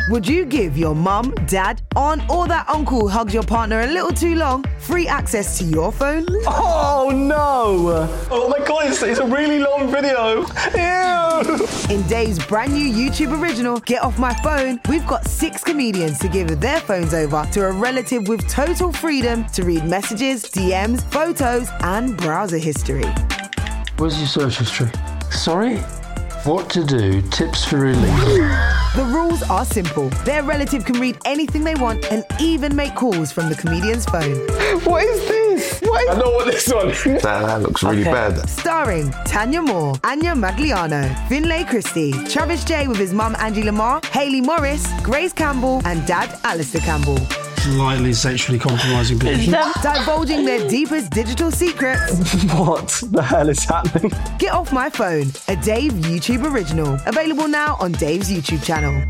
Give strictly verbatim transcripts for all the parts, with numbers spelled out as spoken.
Would you give your mum, dad, aunt or that uncle who hugs your partner a little too long free access to your phone? Oh no! Oh my god, it's, it's a really long video. Ew! In Dave's brand new YouTube original, Get Off My Phone, we've got six comedians to give their phones over to a relative with total freedom to read messages, D Ms, photos and browser history. Where's your search history? Sorry? What to do, tips for relief. The rules are simple. Their relative can read anything they want and even make calls from the comedian's phone. What is this? What is... I know what this one is. That, that looks really Okay. bad. Starring Tanya Moore, Anya Magliano, Finlay Christie, Travis J with his mum Angie Lamar, Hayley Morris, Grace Campbell and dad Alistair Campbell. Slightly sexually compromising position. Divulging their deepest digital secrets. What the hell is happening? Get Off My Phone, a Dave YouTube original. Available now on Dave's YouTube channel.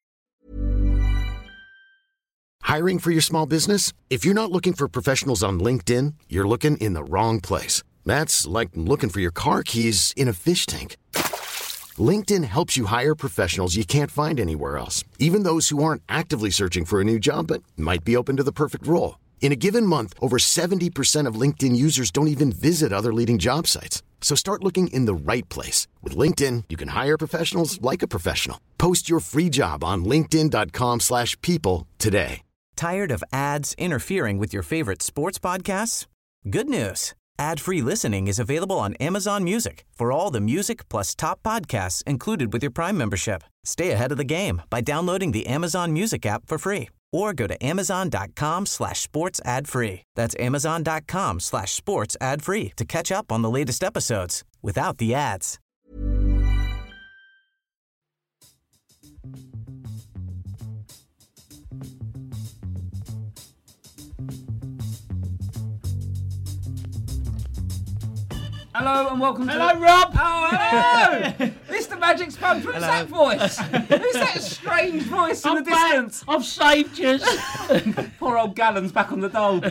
Hiring for your small business? If you're not looking for professionals on LinkedIn, you're looking in the wrong place. That's like looking for your car keys in a fish tank. LinkedIn helps you hire professionals you can't find anywhere else, even those who aren't actively searching for a new job but might be open to the perfect role. In a given month, over seventy percent of LinkedIn users don't even visit other leading job sites. So start looking in the right place. With LinkedIn, you can hire professionals like a professional. Post your free job on linkedin.com slash people today. Tired of ads interfering with your favorite sports podcasts? Good news. Ad-free listening is available on Amazon Music for all the music plus top podcasts included with your Prime membership. Stay ahead of the game by downloading the Amazon Music app for free or go to amazon.com slash sports ad free. That's amazon.com slash sports ad free to catch up on the latest episodes without the ads. Hello and welcome hello, to... Hello, Rob! Oh, hello! Mister Magic Sponge, who's that voice? Who's that strange voice in I'm the back. distance? I've saved you. Poor old Gallon's back on the dole.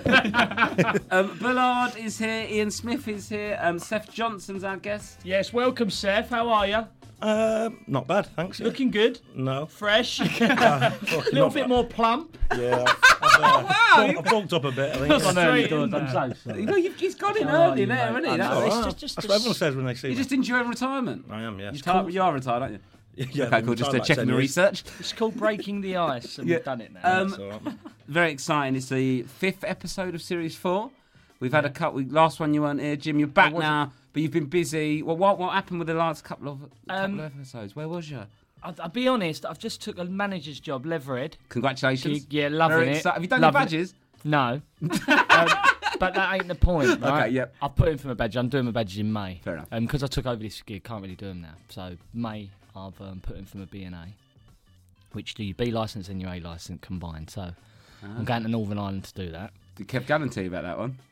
um, Bullard is here, Ian Smith is here, um, Seth Johnson's our guest. Yes, welcome, Seth. How are you? Uh, not bad, thanks. Yeah. Looking good? No. Fresh? A little bit more plump? Yeah. I've, I've, uh, Oh, wow! I've bulked up a bit, I think. That's straight in there. I'm so sorry. You know, you've just got in Oh, early you there, mate. isn't he? I That's, know. Oh, it's wow. just- just That's a what everyone says when they see you're me. just enjoying retirement. I am, yes. You, tar- you are retired, aren't you? Yeah, okay, I've cool. been Just retired uh, like checking ten the years. research. It's called Breaking the Ice, and Yeah. we've done it now. Um, That's all right. Very exciting. It's the fifth episode of Series four. We've had a cut. We, last one you weren't here, Jim. You're back now, but you've been busy. Well, what what happened with the last couple of, couple Um, of episodes? Where was you? I'll, I'll be honest, I've just took a manager's job, Leverhead. Congratulations. Yeah, loving Very it. exci- Have you done Loving your badges? It. No. um, but that ain't the point, right? Okay, yep. I've put in for my badge. I'm doing my badges in May. Fair enough. Because I took over this gig, can't really do them now. So May, I've um, put in for my B and A, which do your B licence and your A licence combined. So Ah. I'm going to Northern Ireland to do that. Did Kev Gannon tell you about that one?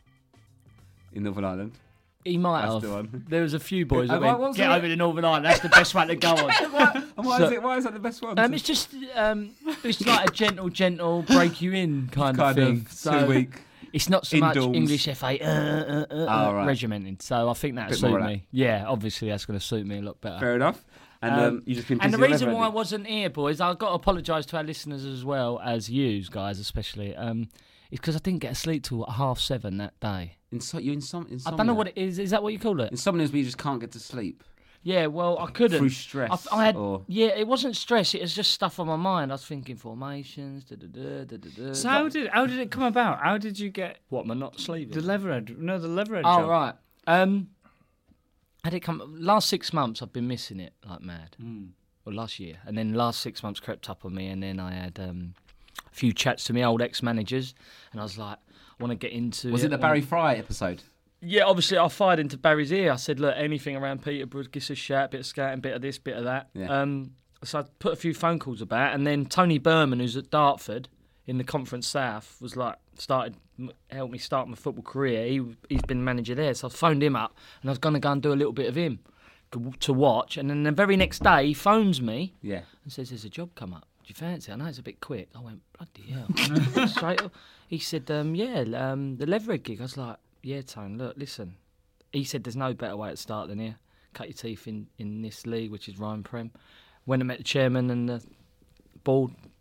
In Northern Ireland? He might That's have. the one. There was a few boys Uh, that what- went, what's get the- over to Northern Ireland. That's the best one to go on. why, and why, So- is it, why is that the best one? Um, it's just um, it's like a gentle, gentle break you in kind, kind of thing. of So two-week. it's not so much indoors. English F A uh, uh, uh, Oh, uh, right. regimented. So I think that'll Bit more suit of me. that. Yeah, obviously that's going to suit me a lot better. Fair enough. And um, Um, you've just been busy And the all reason over, why I haven't you? wasn't here, boys, I've got to apologise to our listeners as well as you guys, especially. Um, it's because I didn't get to sleep till half seven that day. Inso- you insom- insomnia? I don't know what it is. Is that what you call it? Insomnia is where you just can't get to sleep. Yeah, well, I couldn't. Through stress, I, I had, or- Yeah, it wasn't stress. It was just stuff on my mind. I was thinking formations. Da, da, da, da, da, da. So how did how did it come about? How did you get What, am I not sleeping? the Leverhead? No, the Leverhead Oh, job. right. Um, had it come... Last six months, I've been missing it like mad. Mm. Well, last year. And then last six months crept up on me, and then I had um, a few chats to my old ex-managers, and I was like, I want to get into Was it the I Barry wanna- Fry episode? Yeah, obviously I fired into Barry's ear. I said, look, anything around Peterborough, give us a shout, bit of scouting, bit of this, bit of that. Yeah. Um, so I put a few phone calls about, and then Tony Berman, who's at Dartford in the Conference South, was like, started, helped me start my football career. He, he's been manager there, so I phoned him up, and I was going to go and do a little bit of him to watch. And then the very next day, he phones me Yeah. and says, there's a job come up. Do you fancy it? I know it's a bit quick. I went, bloody hell. Straight up. He said, um, yeah, um, the Leverhead gig. I was like, yeah, Tone, look, listen. He said there's no better way to start than here. Cut your teeth in, in this league, which is Ryan Prem. Went and met the chairman and the board,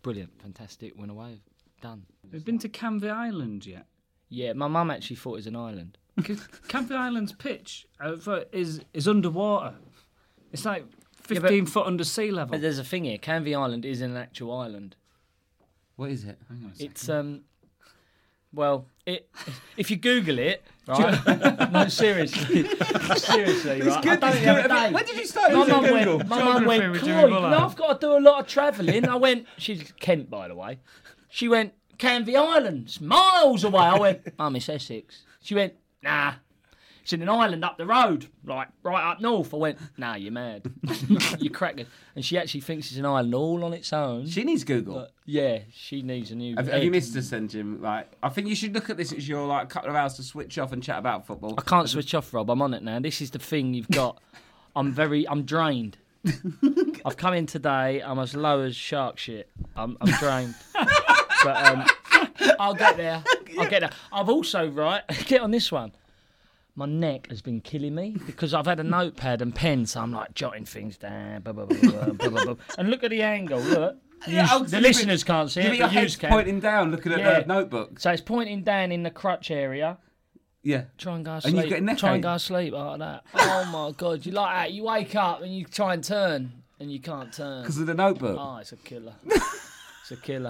brilliant, fantastic. Went away, done. Have you been to Canvey Island yet? Yeah, my mum actually thought it was an island. Canvey Island's pitch uh, for- is is underwater. It's like fifteen Yeah, but- foot under sea level. But there's a thing here. Canvey Island is an actual island. What is it? Hang on a second. It's um, well, it if you Google it, right? No, seriously, seriously, right? good, I it's don't the other good. day. When did you start My using mum Google? went. My mum Geography went. with Chloe, Jimmy you Bullard. know, I've got to do a lot of travelling. I went. She's Kent, by the way. She went Canvey Islands, miles away. I went. Mum, it's Essex. She went. Nah. It's in an island up the road, like right up north. I went, nah, you're mad. You're cracking. And she actually thinks it's an island all on its own. She needs Google. But, yeah, she needs a new. Have, have you head. missed us then, Jim? Like, I think you should look at this as your like couple of hours to switch off and chat about football. I can't switch off, Rob. I'm on it now. This is the thing you've got. I'm very. I'm drained. I've come in today. I'm as low as shark shit. I'm, I'm drained. But um, I'll get there. I'll get there. I've also right. Get on this one. My neck has been killing me because I've had a notepad and pen, so I'm like jotting things down. Blah, blah, blah, blah, blah, blah, blah. And look at the angle. Look. Yeah, Yous- I'll- the you've listeners been- can't see you've it, got your but head's you can. pointing down, looking at Yeah. the notebook. So it's pointing down in the crutch area. Yeah. Try and go And sleep. you've got a neck Try and ache. go sleep like that. Oh my god, you like that? You wake up and you try and turn and you can't turn. Because of the notebook. Oh, it's a killer. It's a killer.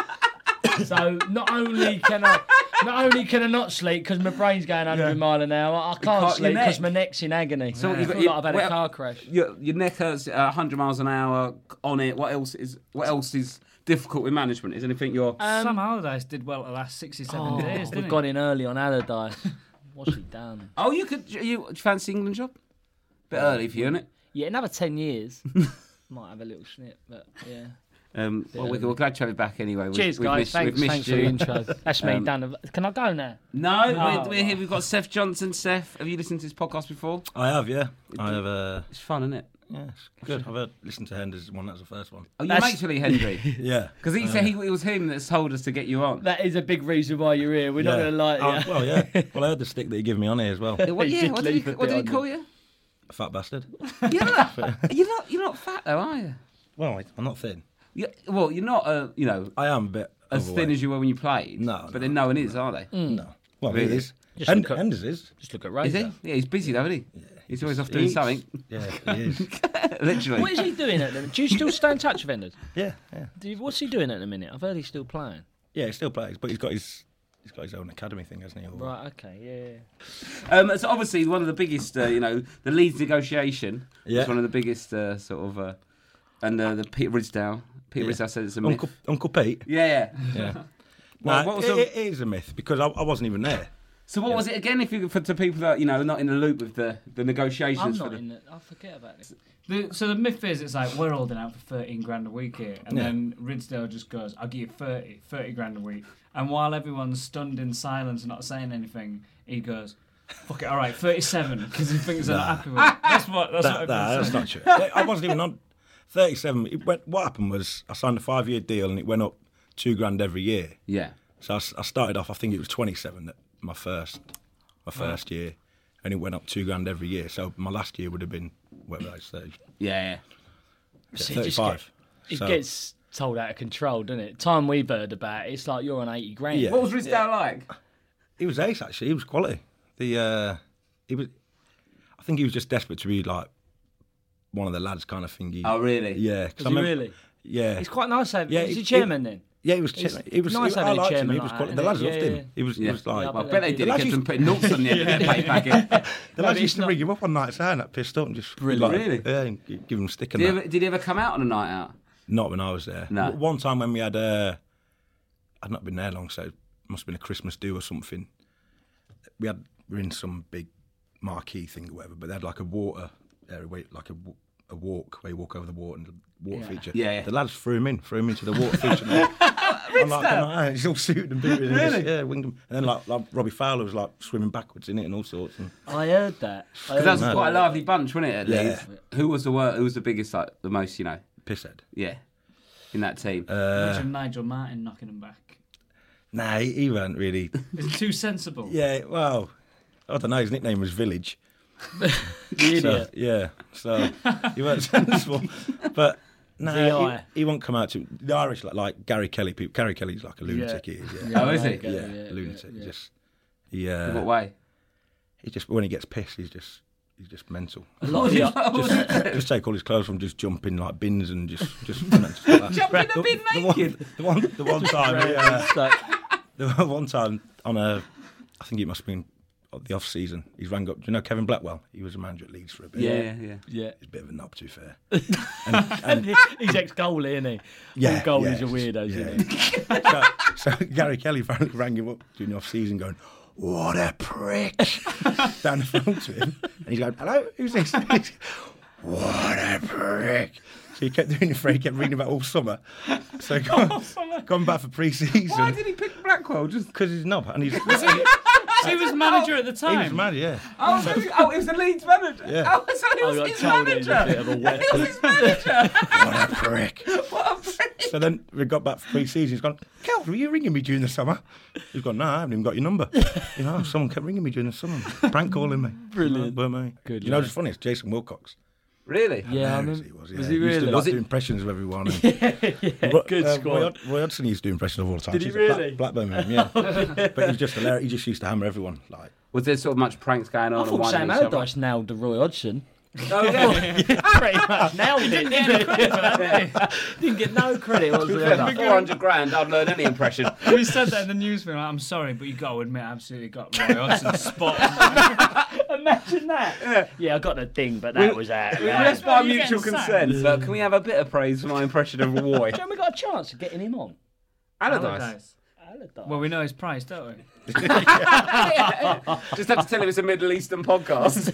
So not only can I, not only can I not sleep because my brain's going one hundred Yeah. mile an hour, I can't can't- your sleep because neck. my neck's in agony. So I you've got feel your- like I've had well, a car crash. Your, your neck hurts at one hundred miles an hour on it. What else is What else is difficult with management? Is anything you're... Sam Allardyce did well the last sixty-seven Oh, days, didn't we've gone in early on Allardyce. What's he done? Oh, you could... You, you fancy England job? Bit early for you, isn't it? Yeah, another ten years. Might have a little snip, but yeah. Um, well, early. we're, we're glad to have you back anyway. We've, Cheers, we've guys. Missed, thanks, we've missed thanks you. for the intro. That's me Um, done. Can I go now? No, Oh, we're, we're here. We've got Seth Johnson. Seth, have you listened to his podcast before? I have, yeah. I have. Uh, It's fun, isn't it? yeah, it's good. I've heard, listened to Hender's one. That was the first one. Oh, you're That's- mates with Lee Hendry? Yeah, Because he said he, it was him that told us to get you on. That is a big reason why you're here. We're not Yeah. going to lie to Oh, you. well, yeah. Well, I heard the stick that he gave me on here as well. What, He yeah, did what did he, leave a what bit did he on call you. you? A fat bastard. You're not, you're not, you're not fat though, are you? Well, I'm not thin. you well, you're not, uh, you know, I am a bit as overweight. thin as you were when you played. No, But no. then no one is, are they? No. Well, Really? he is. Just Hen- look at- Hender's is. Just look at Is Razor. he? Yeah, he's busy though, isn't he? He's always off He doing eats. something. Yeah, he is. Literally. What is he doing at the minute? Do you still stay in touch with Enders? Yeah, yeah. Do you, what's he doing at the minute? I've heard he's still playing. Yeah, he still plays, but he's got his he's got his own academy thing, hasn't he? Or- Right, okay, yeah. Um, it's obviously one of the biggest, uh, you know, the Leeds negotiation. Yeah. It's one of the biggest uh, sort of, uh, and uh, the Peter Ridsdale. Peter Yeah. Ridsdale said it's a myth. Uncle, Uncle Pete. Yeah, yeah. Yeah. Well, Nah, what was it, the- it is a myth because I, I wasn't even there. So what was it again? If you for to people that you know not in the loop with the the I'm negotiations for not the. In the, I forget about it. The, so the myth is, it's like, we're holding out for thirteen grand a week here. And Yeah. then Ridsdale just goes, I'll give you thirty, thirty grand a week. And while everyone's stunned in silence and not saying anything, he goes, fuck it, all right, thirty-seven, because he thinks they're not happy with it. That's what, that's That, what that, everyone's that's saying. not true. I wasn't even on thirty-seven. It went, what happened was I signed a five-year deal and it went up two grand every year. Yeah. So I, s- I started off, I think it was twenty-seven that my first my first year, and it went up two grand every year. So my last year would have been whatever I say, Yeah, yeah, See, it just thirty-five. It So- gets told out of control, doesn't it? Time we've heard about it, it's like you're on eighty grand. Yeah. What was Ridsdale like? He was ace actually. He was quality. The uh, he was. I think he was just desperate to be like one of the lads, kind of thing. He, Oh, really? Yeah. 'cause Was I he remember- really? Yeah. It's quite nice having. Yeah, is he he- chairman then? Yeah, he was. It's Chi- he was. nice he, I having a liked him. chairman He was like quality. that, The lads innit? loved Yeah, him. yeah. He was. He Yeah. was like. Yeah, I bet they did. The He lads kept them used- putting notes on the end of the pay packet. The No, lads but used it's to not- ring him up on nights out, that pissed up, and just Brilliant. like, Really? yeah, and gi- give him a stick and Did he, that. ever, did he ever come out on a night out? Not when I was there. No. W- One time when we had uh, I'd not been there long, so it must have been a Christmas do or something. We had we were in some big marquee thing or whatever, but they had like a water area, where- like a, w- a walk where you walk over the water and the water Yeah. feature. Yeah, yeah. The lads threw him in, threw him into the water feature. I'm like, I'm like, he's all suited and booted. and Really? just- Yeah, winged him. And then like, like Robbie Fowler was like swimming backwards in it and all sorts. And I heard that. I Because heard that was No. quite a lively bunch, wasn't it? At Yeah. Leeds. Who was the wor- Who was the biggest, like the most, you know? pisshead. Yeah, in that team. Uh, Imagine Nigel Martin knocking him back. nah, he, he weren't really. Is it too sensible? Yeah, well, I don't know. His nickname was Village. the idiot. So, yeah, so he weren't sensible. But No, V I. he, he won't come out to the Irish like, like Gary Kelly. People, Gary Kelly's like a lunatic. Yeah. He is, yeah. Yeah. Oh, is he? Yeah, Yeah, yeah, lunatic. yeah. He just he. Uh, In what way? He just when he gets pissed, he's just he's just mental. A lot of the, just, just take all his clothes from, just jump in like bins and just just, just like that. Jump in a bin the, naked. The one, the one, the one time, he, uh, the one time on a, I think it must have been the off season. He's rang up. Do you know Kevin Blackwell? He was a manager at Leeds for a bit. Yeah, yeah, yeah. yeah. He's a bit of a knob, to be fair. And, and he's ex-goalie, isn't he? Yeah, All goalies yeah, are weirdos, yeah. isn't he? so, so Gary Kelly finally rang him up during the off season, going, "What a prick!" down the phone to him, and he's going, "Hello, who's this?" He's, "What a prick!" So he kept doing it for he kept reading about all summer. So he gone, gone back for pre-season. Why did he pick Blackwell? Just because he's knob and he's. He was manager at the time. He was manager, yeah. Oh, so, oh, he was the Leeds manager. Yeah. Oh, so he was I got his told he was manager. a bit of a wet. He was his manager. What a prick! What a prick! So then we got back for pre-season. He's gone, "Kel, were you ringing me during the summer?" He's gone, "No, I haven't even got your number." You know, someone kept ringing me during the summer, prank calling me. Brilliant. But me. Good You know, lad. what's funny? It's Jason Wilcox. Really? Yeah, I Hilarious remember. he was. Yeah. Was he He used really? to like, Was do it- impressions of everyone. And yeah, good uh, squad. Roy, Hod- Roy Hodgson used to do impressions of all the time. Did he He's a Black- really? Blackburn man, yeah. But he was just hilarious. He just used to hammer everyone. Like, Was there sort of much pranks going on? I and thought winding Sam each other up? Allardyce nailed the Roy Hodgson. Oh, yeah. Pretty much nailed it. Didn't get credit for that. Didn't get no credit For whatsoever. four hundred grand, I'd learn any impression. We said that in the news film. Like, I'm sorry, but you got to admit, I absolutely got Roy Hodgson spot on. Imagine that. Yeah. yeah, I got the ding, but that was out. We man. rest by You're mutual getting consent, sacked. but can we have a bit of praise for my impression of Roy? Do you reckon we got a chance of getting him on? Allardyce. Allardyce. Well, we know his price, don't we? Just have to tell him it's a Middle Eastern podcast.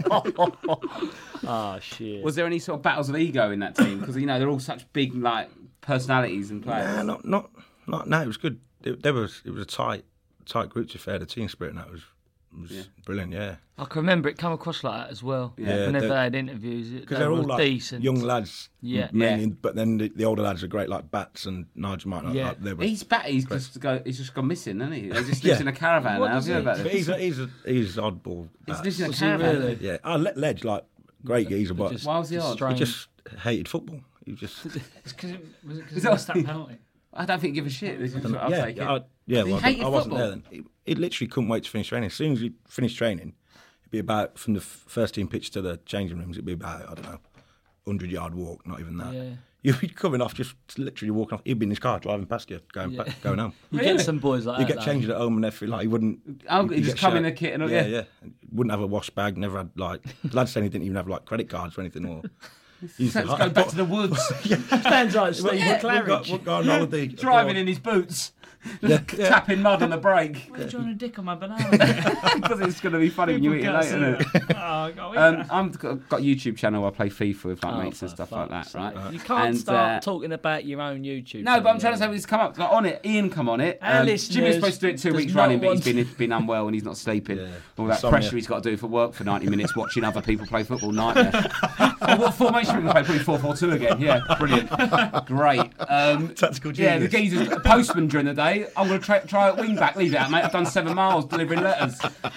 Oh, shit. Was there any sort of battles of ego in that team? Because, you know, they're all such big, like, personalities and players. nah, not, not, not. No, it was good. It, there was, it was a tight, tight group. To be fair, the team spirit and that was, was Yeah. brilliant. Yeah, I can remember it come across like that as well. Yeah, Whenever they're- they had interviews, it because they they're were all like decent. young lads. Yeah. mainly, Yeah. But then the, the older lads are great, like Bats and Nigel Martin. Yeah. Like, they were, He's bat. He's just go. He's just gone missing, hasn't he? He just lives Yeah. in a caravan What now. Have does you heard he- about but this? he's a, he's a, he's oddball. He's Bats. lives in a Was he caravan. really? Yeah, oh, Le- Ledge, like great geezer, but Just- Why was he just odd? he strange. just hated football. He just It's 'cause it, was it because Is he that- missed that penalty? I don't think he give a shit. This is what I'll yeah, take it. I, yeah. He Well, hated I wasn't football. there then. He, he literally couldn't wait to finish training. As soon as he finished training, it'd be about from the f- first team pitch to the changing rooms. It'd be about I don't know, hundred yard walk, not even that. Yeah. You'd be coming off, just literally walking off. He'd be in his car driving past you, going Yeah. back, going home. You get some boys like You that. get though. changed at home and everything. Like he wouldn't. Oh, he'd he just get come in shout- a kit and all- yeah, yeah. yeah. Wouldn't have a wash bag. Never had like lads saying he didn't even have like credit cards or anything. Or he used Let's go back to the woods. Stands like Steve We'll go, McClaren. we'll go on holiday. Driving in his boots. Yeah, Just yeah. tapping mud on the brake. Why are you trying to dick on my banana? Because it's going to be funny when you eat it later, isn't it? Oh, I got Um, I've got got a YouTube channel where I play FIFA with like Oh, mates and for stuff like that, fuck's right? sake. You can't And, start uh, talking about your own YouTube. No, but I'm channel, trying to say yeah. it's come up. Like, on it, Ian come on it. Our Um, listeners Jimmy's supposed to do it two does weeks not running, but want he's been been unwell and he's not sleeping. Yeah. All that Insomnia. pressure he's got to do for work for ninety minutes, watching other people play football. Nightmare. Oh, what formation are we going to play? Probably four four two again. Yeah, brilliant, great. Um, Tactical yeah, the genius. geezer's a postman during the day. I'm going to try, try at wing back. Leave it out, mate. I've done seven miles delivering letters.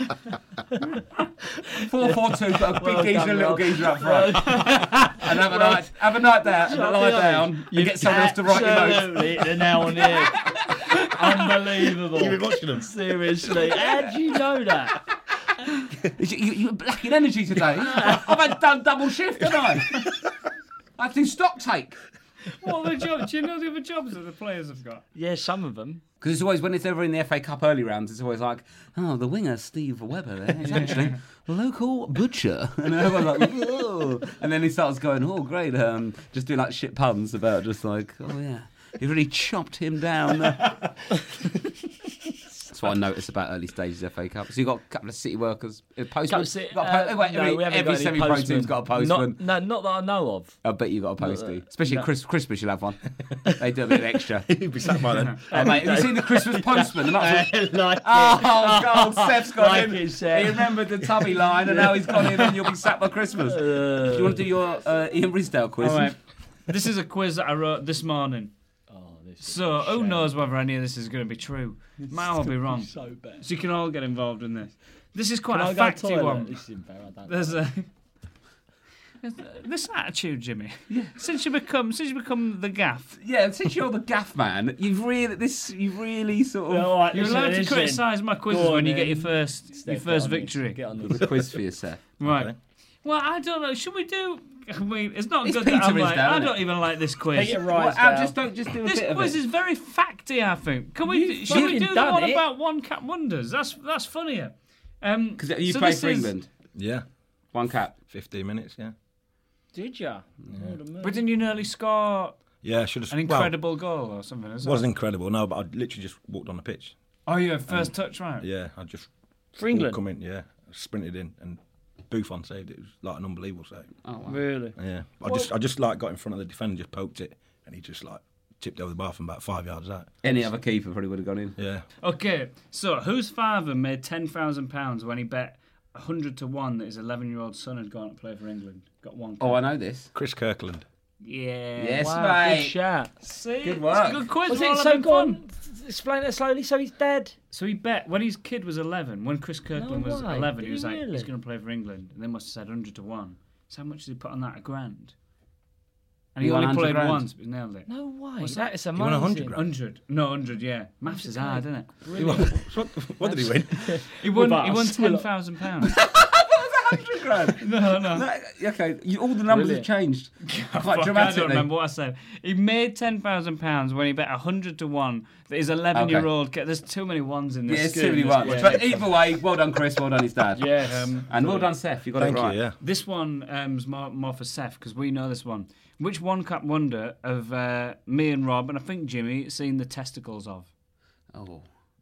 Four four two, got a big Well geezer and a done, little Rob. geezer up front. And have a night, have a night there, and lie down, and get someone else to write your notes. Absolutely, they're now on the head. Unbelievable. You've been watching them. Seriously, how do you know that? You, you, you're lacking energy today. I've had done double shift, haven't I? I have to do stock take. What other jobs? Do you know the other jobs that the players have got? Yeah, some of them. Because it's always, when it's ever in the F A Cup early rounds, it's always like, oh, the winger, Steve Webber, there, is actually a local butcher. And everyone's like, whoa. And then he starts going, oh, great, um, just doing like shit puns about just like, oh, yeah, he really chopped him down. That's what I noticed about early stages of F A Cup. So you've got a couple of city workers. uh, Postmen. Couple of ci- Got a po- uh, wait, no, every we haven't every got any semi-pro postmen. team's got a postman. Not, no, not that I know of. I bet you got a postie. Especially no. at Chris, Christmas, you'll have one. They do a bit of extra. He'd be sat by then. Oh, mate, have you seen the Christmas postman? The nuts I like Oh, it. God, Steph's got Like in. it, Seth. He remembered the tubby line, and now he's gone in, and you'll be sat by Christmas. Uh, do you want to do your uh, Ian Risdale quiz? All right. This is a quiz that I wrote this morning. oh, this is So who knows whether any of this is going to be true? Might all be wrong. so bad. So you can all get involved in this. This is quite Can I a go facty toilet? one. This is embarrassing. I don't There's know. a. This attitude, Jimmy. Since you become, since you become the gaff. Yeah, since you're the gaff man, you've really this, you've really sort of. All right, You're listen, allowed to listen. criticise my quizzes Go on, when you get then. your first, Steph, your first get on victory. this, Get on The this. quiz for yourself. Right. Okay. Well, I don't know. Should we do? I mean, it's not It's good that I'm Peter is like. down, I isn't don't it? even like this quiz. Peter Well, Rice Al, down. just don't just do a This bit of quiz it. is very facty, I think. Can we? You've Should we fucking do the done one it. about one cap wonders? That's that's funnier. Um, Because you so play this for is- England. Yeah, One cap. fifteen minutes. Yeah, Did ya? But didn't you nearly score yeah. I should have an incredible goal or something? Well, Is it wasn't incredible. No, but I literally just walked on the pitch. Oh, yeah, first touch, right? Yeah, I just For England? come in. Yeah, sprinted in and Buffon saved it. It was like an unbelievable save. Oh, wow. Really? Yeah, I just I just like got in front of the defender, just poked it, and he just like tipped over the bar from about five yards out. Any other keeper probably would have gone in. Yeah, Okay, so whose father made ten thousand pounds when he bet one hundred to one that his eleven-year-old son had gone to play for England? Got one. Oh, I know this. Chris Kirkland. Yeah. Yes, Wow, mate. good shout. See? Good It's work. a good quiz. Was we're it all so having go fun. on? Explain it slowly. So he's dead. So he bet when his kid was eleven, when Chris Kirkland No was way. eleven, Did he was he like, really? he's going to play for England. And they must have said one hundred to one. So how much did he put on that? A grand? And he You won only one hundred played grand? once, but he nailed it. No way. What's that that? is You amazing. won one hundred one hundred. No, one hundred, yeah. Maths is hard, isn't it? what, what did he win? He won, With he us. won With ten us. thousand pounds. Hundred grand. No, no. No, okay, you, all the numbers Brilliant. have changed Fuck, quite I dramatically. don't remember what I said. He made ten thousand pounds when he bet one hundred to one that his eleven-year-old... Get, there's too many ones in this. Yeah, it's scheme, too many this ones. quiz. But either way, well done, Chris. Well done, his dad. Yes. Um, And well done, Seth. You got Thank it right. you. Yeah. This one um, is more, more for Seth, because we know this one. Which one cap wonder have uh, me and Rob, and I think Jimmy, seen the testicles of? Oh.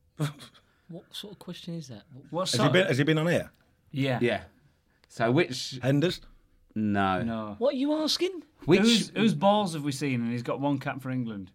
What sort of question is that? What Has he sort? been? Has he been on here? Yeah. Yeah. So which... Henders. No. No. What are you asking? Which... Whose, whose balls have we seen, and he's got one cap for England?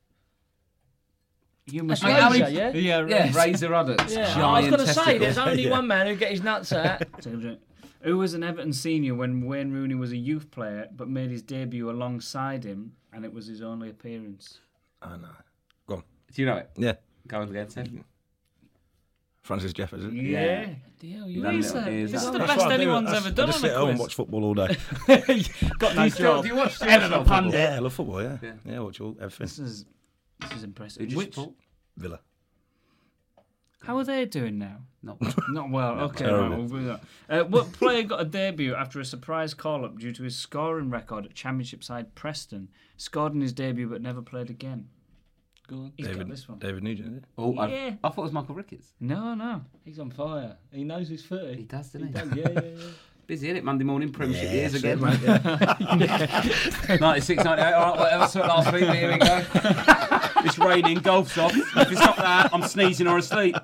You must That's know. Razor, yeah? Yeah, Yeah, Razor. Razor Ruddocks. Yeah, Giant I was going to say, testicles. there's only Yeah. one man who get his nuts out. Who was an Everton senior when Wayne Rooney was a youth player, but made his debut alongside him, and it was his only appearance? I know. Go on. Do you know it? Yeah. Go on again, Seth. Francis Jeffers. Is it? Yeah. Hell, you Done Lisa, little ears this is up. the That's best what I do. anyone's I- ever I done just on sit a at home and quiz. watch football all day. got Do no you, still, job. do you watch too Everton much football? pundit. Yeah, I love football. Yeah. Yeah. Yeah, I watch all everything. This is this is impressive. Who do you Which, support? Villa. how are they doing now? No. Not well. Okay, terrible. right, we'll do that. Uh, what player got a debut after a surprise call-up due to his scoring record at Championship side Preston? Scored in his debut but never played again. Go on. He's got David, this one. David Nugent, is it? Oh, I, Yeah. I thought it was Michael Ricketts. No, no. He's on fire. He knows his footy. He does, doesn't he? Yeah, yeah, yeah. Busy, isn't it? Monday morning, Premiership Yeah, years that's again. it, mate, yeah. ninety-six, ninety-eight, all right, whatever, so last week, here we go. It's raining, golf's off. If it's not that, I'm sneezing or asleep.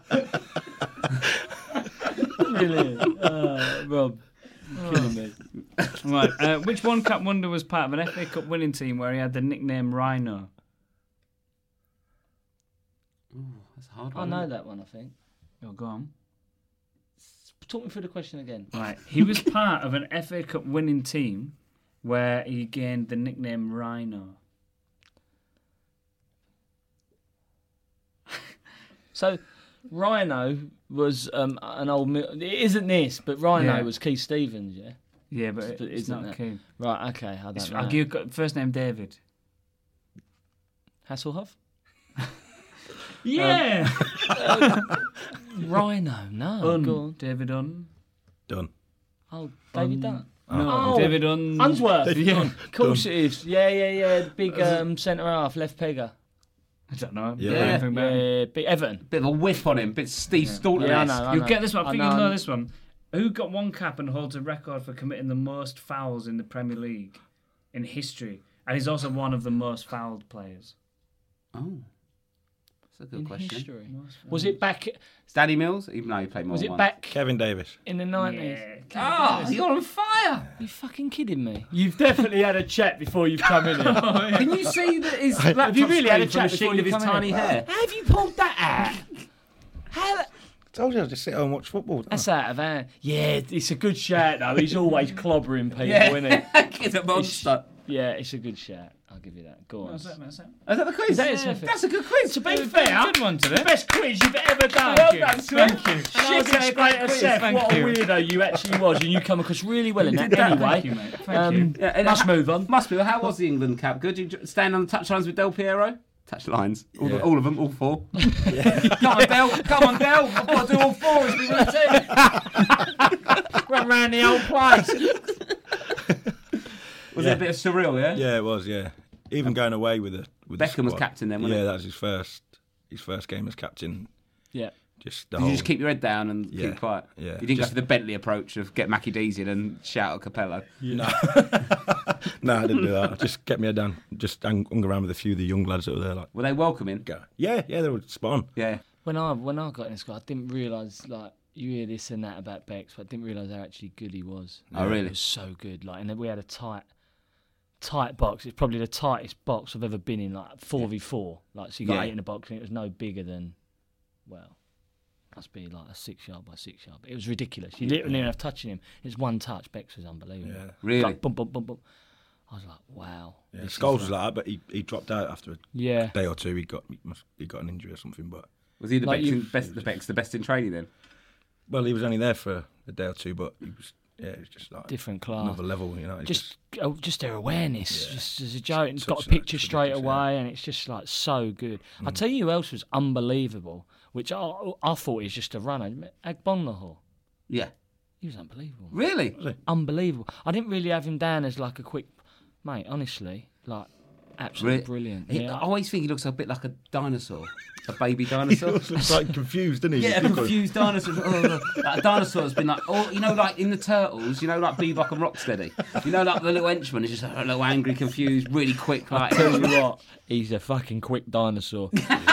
Brilliant. Uh, Rob, killing me. Right. Uh, which one cap wonder was part of an F A Cup winning team where he had the nickname Rhino? That's a hard I one. know isn't it? that one, I think. Oh, go on. Talk me through the question again. Right. He was part of an F A Cup winning team where he gained the nickname Rhino. So, Rhino was um, an old. mi- It isn't this, but Rhino Yeah. was Keith Stevens, yeah. Yeah, but But it's isn't not it? key. Right. Okay. I don't It's, know. I'll give you first name David. Hasselhoff. Yeah. Rhino. No. Un. Go on. David Un. Done. Oh, David Dunn. No, Oh. David Un. Unsworth. Yeah. Of course it is. Yeah, yeah, yeah. The big um, centre half, left pegger. I don't know. Yeah. Don't know anything Yeah, about him. yeah, big Everton. Bit of a whiff on him, bit Steve Staunton. Yeah, I know. I You'll know. get this one. I think know. you'll know this one. Who got one cap and holds a record for committing the most fouls in the Premier League in history? And he's also one of the most fouled players. Oh. That's a good In question. history. Was it back? It's Danny Mills? Even though he played more Was than it once. back Kevin Davis. in the nineties? Oh, you're on fire! Are you fucking kidding me? You've definitely had a chat before you've come in here. Can you see that his laptop Have you really had a screen chat from the before sheen of you his come in tiny here? hair? How have you pulled that out? How? Told you I just sit home and watch football. don't That's I? out of hand. Yeah, it's a good shout though. He's always clobbering people, Yeah, isn't he? he's a monster. Yeah, it's a good shout. I'll give you that. Go on. That's it, that's it. Is that the quiz? Is that it, Smithy? That's a good quiz. To be It was fair, a good one today. the best quiz you've ever done. Well Jim. done, Smith. Thank you. And I was Shit, explaining great to quiz, Seth thank what a you. weirdo you actually was, and you come across really well in that. did that. Anyway, Thank you, mate. Thank um, you. Yeah, and let's how- move on. Must be. How was the England cap? Good. You stand on the touchlines with Del Piero. Touchlines. All, Yeah. all of them. All four. Come on, Del. Come on, Del. I've got to do all four as we routine. Run round the old place. Was Yeah. it a bit of surreal? Yeah. Yeah, it was. Yeah, even going away with the with the Beckham was squad. captain then, wasn't yeah, he? that was his first his first game as captain. Yeah. Just the Did whole. you just keep your head down and Yeah, keep quiet? yeah. You didn't Just- go for the Bentley approach of get Mackie Deasy in and shout at Capello. No, no, I didn't do that. I just kept my head down. Just hung, hung around with a few of the young lads that were there. Like, Were they welcoming? go. Yeah, yeah, they were spot on. Yeah. When I when I got in the squad, I didn't realise like you hear this and that about Bex, but I didn't realise how actually good he was. Oh, really? He was so good. Like, and then we had a tight, tight box. It's probably the tightest box I've ever been in. Like four v four. Like, so you got Yeah. eight in the box, and it was no bigger than, well, must be like a six yard by six yard. But it was ridiculous. You literally didn't have touching him. It's one touch. Bex was unbelievable. Yeah. Really? Like, boom, boom, boom, boom. I was like, wow. Yeah, this is Scholes was right. like that, but he, he dropped out after a Yeah. day or two. He got he, must, he got an injury or something. But Was he the Like best, you- in, best, the best, the best in training then? well, he was only there for a day or two. But he was yeah, it was just like Different class. another level. You know, it's just oh, just their awareness, Yeah. just as a joke. It's got a Touching that, picture it's straight ridiculous, away, and it's just like so good. I'll tell you who else was unbelievable, which I, I thought he was just a runner. Agbonlahor. Yeah. He was unbelievable. Really? Unbelievable. I didn't really have him down as like a quick mate, honestly. Like, absolutely Re- brilliant. He, Yeah. I always think he looks a bit like a dinosaur, a baby dinosaur. He was like confused, didn't he? Yeah, a confused dinosaur. Oh, like a dinosaur has been like, oh, you know, like in the Turtles, you know, like Bebop and Rocksteady. You know, like the little henchman is just a little angry, confused, really quick. Like, Tell you what, he's a fucking quick dinosaur.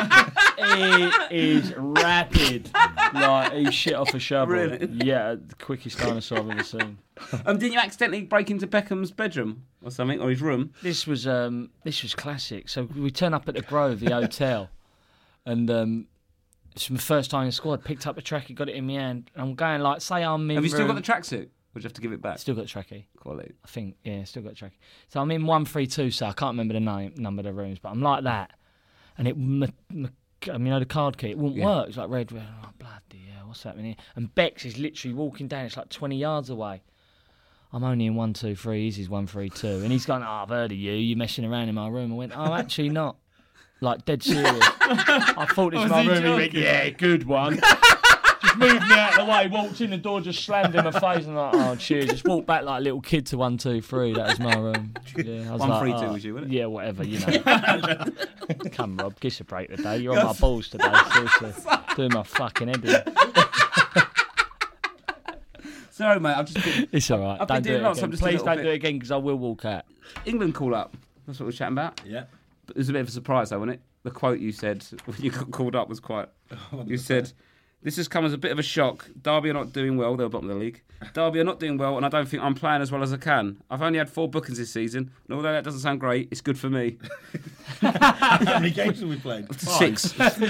He is rapid, like he shit off a shovel. Really? Yeah, the quickest dinosaur I've ever seen. um, didn't you accidentally break into Beckham's bedroom or something, or his room? This was um, this was classic. So we turn up at the Grove, the hotel, and um, it's my first time in the squad. Picked up the trackie, got it in my hand, and I'm going like, say I'm in. Have you still room- got the tracksuit? Or do you have to give it back? Still got the trackie. Quality. I think, yeah, still got the trackie. So I'm in one three two. So I can't remember the name, number of the rooms, but I'm like that, and it, m- m- I mean, you know, the card key, it wouldn't Yeah. work. It's like red, red. Oh, bloody hell, what's happening here? And Bex is literally walking down. It's like twenty yards away. I'm only in one, two, three. He's one, three, two, and he's gone. Oh, I've heard of you. You're messing around in my room. I went, oh, actually not. Like dead serious. I thought this was Was my he room. He went, joking? yeah, good one. Just moved me out of the way. Walked in the door, just slammed in my face, and I'm like, oh, cheers. Just walked back like a little kid to one, two, three. That was my room. Yeah, I was One, like, three, oh, two was you, wasn't Yeah, whatever, you know. Come, Rob, kiss a break today. You're on my balls today, seriously. Doing my fucking head in. Sorry, mate. I've just been... It's all right. I've been Don't do doing it lots, again. I'm just a Please little don't bit- do it again because I will walk out. England call up. That's what we're chatting about. Yeah. But it was a bit of a surprise, though, wasn't it? The quote you said when you got called up was quite... You said, this has come as a bit of a shock. Derby are not doing well. They're bottom of the league. Derby are not doing well, and I don't think I'm playing as well as I can. I've only had four bookings this season, and although that doesn't sound great, it's good for me. How many games have we played? Six.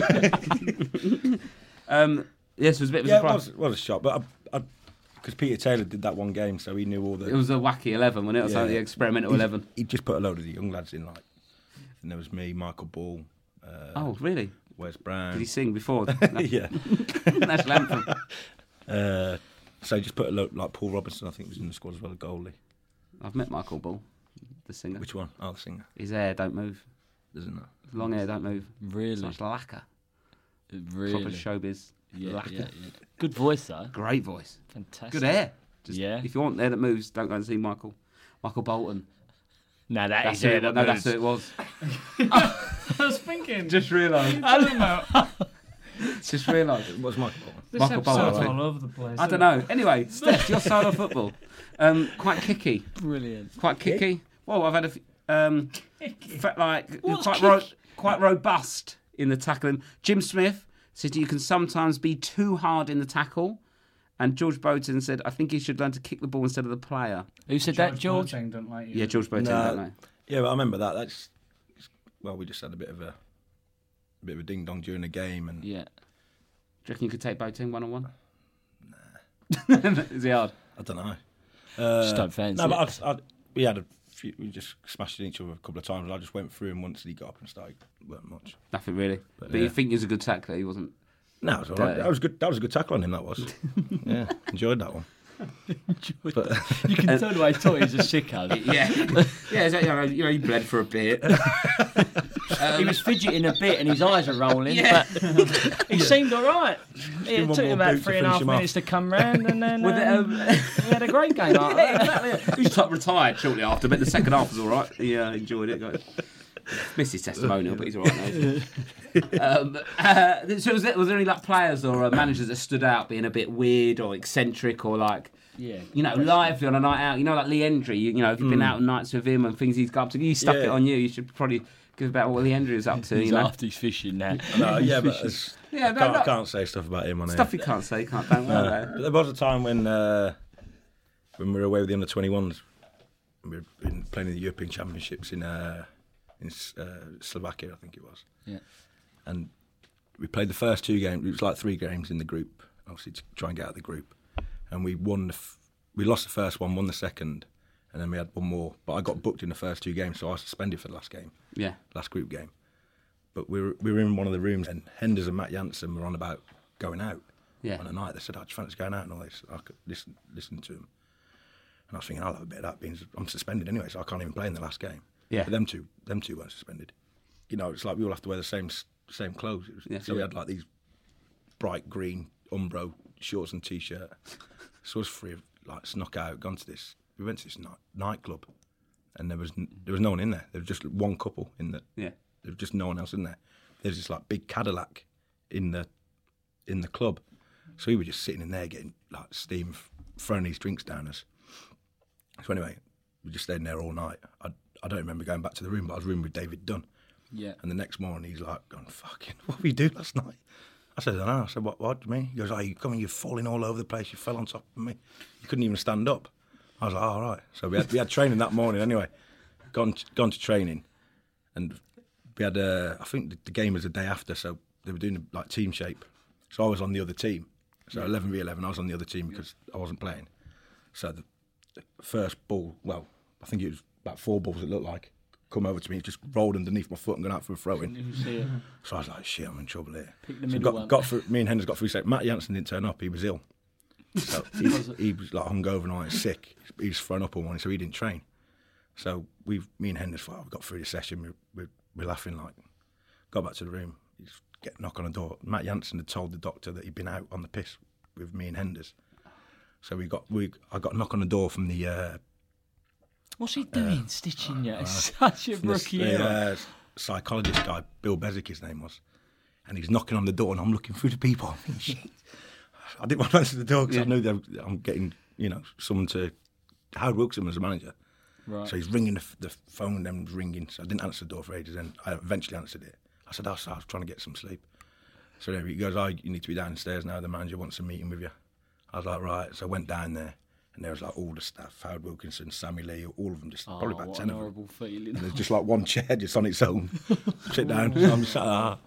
um, yes, it was a bit of a Yeah, it surprise. was, was a shock, but I, because Peter Taylor did that one game, so he knew all the. It was a wacky eleven, wasn't it? It was like the experimental He- eleven. He just put a load of the young lads in, like, and there was me, Michael Ball. Uh, Oh, really? Wes Brown. Did he sing before? yeah. National anthem. Uh, so he just put a load, like Paul Robinson, I think, was in the squad as well, a goalie. I've met Michael Ball, the singer. Which one? Oh, the singer. His hair don't move. Isn't it? Long hair don't move. Really? Such lacquer. Really? Proper showbiz. Yeah, lacquer. yeah, yeah. Good voice, though. Great voice. Fantastic. Good hair. Just, Yeah. If you want hair that moves, don't go and see Michael. Michael Bolton. No, that That's is who hair it, that no, moves. that's who it was. I was thinking. Just realised. I don't know. Just realised. It was Michael Ball. This Michael episode's Bolton. all over the place. I don't know. Anyway, Steph, your style of football. Um, quite kicky. Brilliant. Quite kicky. Well, I've had a f- um, fa- like What's quite ro- quite robust in the tackling. Jim Smith said you can sometimes be too hard in the tackle, and George Boateng said I think he should learn to kick the ball instead of the player. Who said that, George? Boateng don't like you. Yeah, George Boateng, No. don't know. Yeah, but I remember that. That's well, we just had a bit of a, a bit of a ding dong during the game, and Yeah. Do you reckon you could take Boateng one on one? Nah. Is he hard? I don't know. Uh, Just don't fancy No, it. but I'd, I'd, we had a few, we just smashed into each other a couple of times. I just went through him once and he got up and started. Weren't much. Nothing really. But, but yeah. you think he was a good tackler? He wasn't. No, it was all right. That was good. That was a good tackle on him. That was. Yeah, enjoyed that one. But, you can tell the way he thought he was a sicko. Yeah, yeah. Exactly. You know, you know, he bled for a bit. Um, he was fidgeting a bit and his eyes are rolling, yeah. but he seemed all right. It took him about three and a half minutes to come round, and then um, it, um, he had a great game after yeah, exactly. He was top retired shortly after, but the second half was all right. He uh, enjoyed it. Guys. Missed his testimonial, but he's all right now. um, uh, so was there, was there any like players or uh, managers that stood out being a bit weird or eccentric or like, yeah, you know, lively on a night out? You know, like Lee Hendry. You, you know, if you've been mm. out on nights with him and things he's got up to, you stuck yeah. it on you. You should probably give about what Lee Hendry is up to. He's you know? after he's fishing now. No, yeah, but it's, yeah, I, no, can't, no. I can't say stuff about him on Stuff here. you can't say. You can't. Don't no. There was a time when uh, when we were away with the under twenty-ones. We were playing in the European Championships in. Uh, in uh, Slovakia, I think it was. Yeah. And we played the first two games. It was like three games in the group, obviously to try and get out of the group. And we won. The f- we lost the first one, won the second, and then we had one more. But I got booked in the first two games, so I was suspended for the last game. Yeah. Last group game. But we were we were in one of the rooms, and Henders and Matt Jansen were on about going out. Yeah. On a night, they said, "I just fancy going out," and all this. I could listen listen to them, and I was thinking, "I'll have a bit of that." Being I'm suspended anyway, so I can't even play in the last game. Yeah. But them two, them two weren't suspended. You know, it's like we all have to wear the same same clothes. It was, yeah. So we had like these bright green Umbro shorts and t-shirt. So us three have like snuck out, gone to this. We went to this night, nightclub, and there was n- there was no one in there. There was just one couple in the. Yeah. There was just no one else in there. There's this like big Cadillac in the in the club. So we were just sitting in there getting like steam, throwing these drinks down us. So anyway, we just stayed in there all night. I I don't remember going back to the room, but I was rooming with David Dunn. Yeah. And the next morning he's like, going, fucking, what did you do last night? I said, I don't know. I said, what, what do you mean? He goes, oh, you coming, you're falling all over the place. You fell on top of me. You couldn't even stand up. I was like, oh, all right. So we had we had training that morning anyway. Gone to, gone to training. And we had, uh, I think the, the game was the day after, so they were doing like team shape. So I was on the other team. So yeah. eleven v eleven, I was on the other team because I wasn't playing. So the, the first ball, well, I think it was about four balls it looked like, come over to me, just rolled underneath my foot and gone out for a throw-in. So I was like, shit, I'm in trouble here. Pick the so middle got, one. got through, me and Henders got through. Matt Jansen didn't turn up, he was ill. So he, he was like hungover and all that, sick. He was thrown up all morning, so he didn't train. So we, me and Henders, well, we got through the session, we, we, we're laughing like, got back to the room, he's get knock on the door. Matt Jansen had told the doctor that he'd been out on the piss with me and Henders. So we got, we, I got a knock on the door from the, uh, what's he doing, uh, stitching you? It's uh, such a rookie. The uh, psychologist guy, Bill Bezick, his name was, and he's knocking on the door, and I'm looking through the people. I'm thinking, shit. I didn't want to answer the door because yeah. I knew that I'm getting, you know, someone to. Howard Wilson was the manager, right. So he's ringing the, the phone, and then was ringing. So I didn't answer the door for ages. Then I eventually answered it. I said, "Oh, so I was trying to get some sleep." So then he goes, "Oh, you need to be downstairs now. The manager wants a meeting with you." I was like, "Right." So I went down there. And there was like all the staff, Howard Wilkinson, Sammy Lee, all of them, just oh, probably about what ten an of them. horrible feeling. And there's just like one chair just on its own. Sit down. So I'm just like, ah.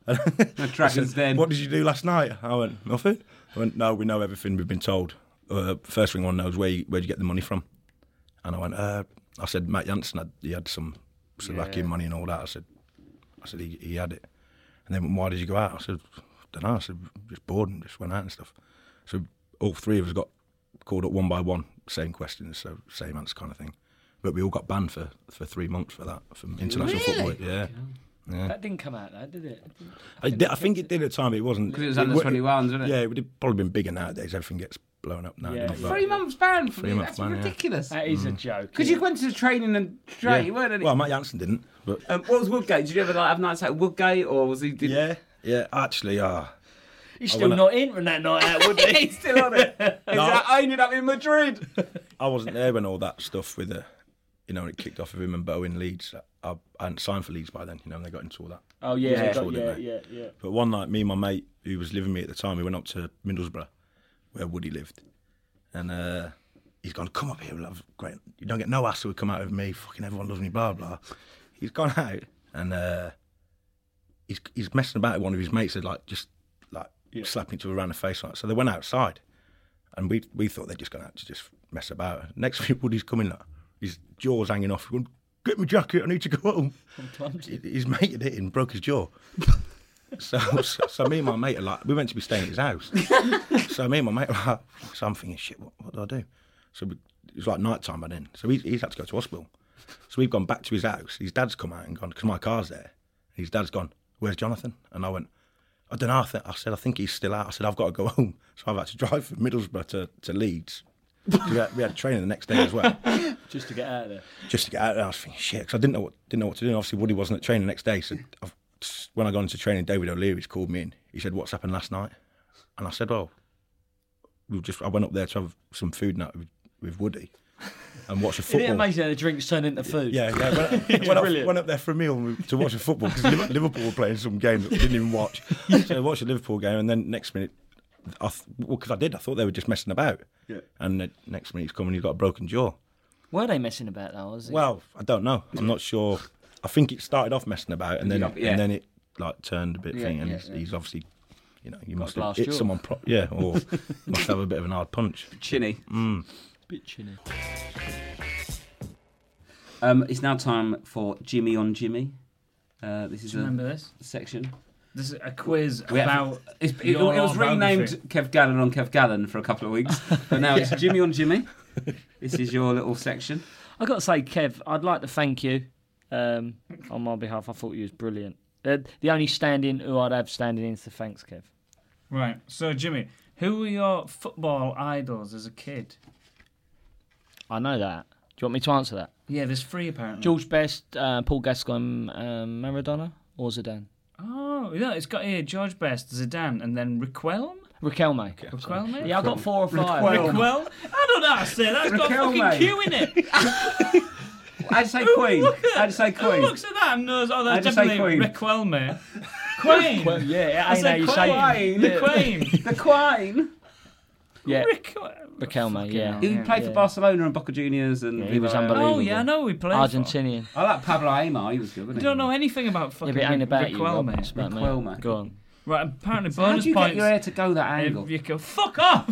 The Dragons Den. What did you do last night? I went, nothing. I went, no, we know everything we've been told. Uh, first thing one knows, where you, where'd you get the money from? And I went, uh, I said, Matt Jansen, had, he had some Slovakian yeah. money and all that. I said, I said he, he had it. And then why did you go out? I said, I don't know. I said, just bored and just went out and stuff. So all three of us got called up one by one, same questions, so same answer kind of thing. But we all got banned for, for three months for that, from international really? football. Yeah. yeah. That didn't come out, though, did it? I, I, did, I think it did at the time, it wasn't. Because it was under twenty-ones, wasn't it? Yeah, it would have probably been bigger nowadays. Everything gets blown up now. Yeah. Three months banned for three me, months that's ban, ridiculous. Yeah. That is mm. a joke. Because you went to the training and train, yeah. weren't it? Well, Matt Jansen didn't. But um, what was Woodgate? Did you ever like, have nights out at Woodgate, or was he... Did... Yeah, yeah, actually, uh, He's still not in from that night out, would he? He's still on it. He's no. like, I ended up in Madrid. I wasn't there when all that stuff with the, you know, when it kicked off with him and Bo in Leeds. I, I hadn't signed for Leeds by then, you know, and they got into all that. Oh, yeah, yeah, got, yeah, yeah, yeah. But one night, me and my mate, who was living with me at the time, we went up to Middlesbrough, where Woody lived. And uh, he's gone, come up here, love. Great. You don't get no hassle, come out with me. Fucking everyone loves me, blah, blah. He's gone out and uh, he's he's messing about with one of his mates, that like, just like yeah. slapping each other around the face. Like. So they went outside and we we thought they'd just gone out to just mess about. Next week, Woody's coming, like, his jaws hanging off. Going, get my jacket, I need to go home. His mate had hit him, broke his jaw. so, so so me and my mate are like, we went to be staying at his house. So me and my mate are like, so I'm thinking, shit, what, what do I do? So we, it was like night time by then. So he's, he's had to go to hospital. So we've gone back to his house. His dad's come out and gone, because my car's there. His dad's gone, where's Jonathan? And I went, I don't know. I, th- I said, I think he's still out. I said, I've got to go home. So I've had to drive from Middlesbrough to, to Leeds. we, had, we had training the next day as well. Just to get out of there. Just to get out of there. I was thinking, shit, because I didn't know what didn't know what to do. And obviously, Woody wasn't at training the next day. So I've, when I got into training, David O'Leary's called me in. He said, what's happened last night? And I said, well, we just I went up there to have some food night with, with Woody and watch a football. Isn't it amazing how the drinks turn into food? Yeah, yeah. Went, went, up, went up there for a meal to watch a football because Liverpool were playing some game that we didn't even watch. So I watched a Liverpool game, and then next minute, I th- well, because I did, I thought they were just messing about. Yeah. And the next minute he's coming, he's got a broken jaw. Were they messing about though? Was it? Well, I don't know. I'm not sure. I think it started off messing about, and then Yeah. and then it like turned a bit Yeah, thing, and yeah, he's, yeah. he's obviously, you know, you Got must a have glass hit jaw. someone, pro- yeah, or must have a bit of an hard punch. Chinny. Mm. Bit chinny. Um, it's now time for Jimmy on Jimmy. Uh, this is Do you a remember this? section. This is a quiz We have- about. It's, it, it your was renamed biography. Kev Gallen on Kev Gallen for a couple of weeks, but now it's Jimmy on Jimmy. This is your little section. I got to say, Kev, I'd like to thank you um, on my behalf. I thought you was brilliant. Uh, the only stand-in who I'd have standing in, so thanks, Kev. Right. So, Jimmy, who were your football idols as a kid? I know that. Do you want me to answer that? Yeah, there's three apparently. George Best, uh, Paul Gascoigne, um, Maradona, or Zidane? Oh, yeah, it's got here George Best, Zidane, and then Riquelme. Riquelme. Riquelme? Yeah, I got four or five. Riquelme. Riquelme? I don't know how to say that. It's got a Riquelme. fucking Q in it. I'd say Who Queen. look at- I'd say Who Queen. looks at that and knows, oh, that's I'd say definitely Queen. Riquelme. Queen. Well, yeah, I I know said you Queen. say The Queen. The Queen. Yeah, Riquelme. Riquelme, yeah. He played for Yeah. Barcelona and Boca Juniors, and Yeah, he was Villarreal. unbelievable. Oh, yeah, I know we played Argentinian. I like Pablo Aimar. He was good, for. wasn't I he? don't know anything about Yeah, fucking but it ain't about you, Rob. Riquelme. It's about me. Riquelme. Go on. Right, apparently So how bonus do you points. get your hair to go that angle? If you go, fuck off!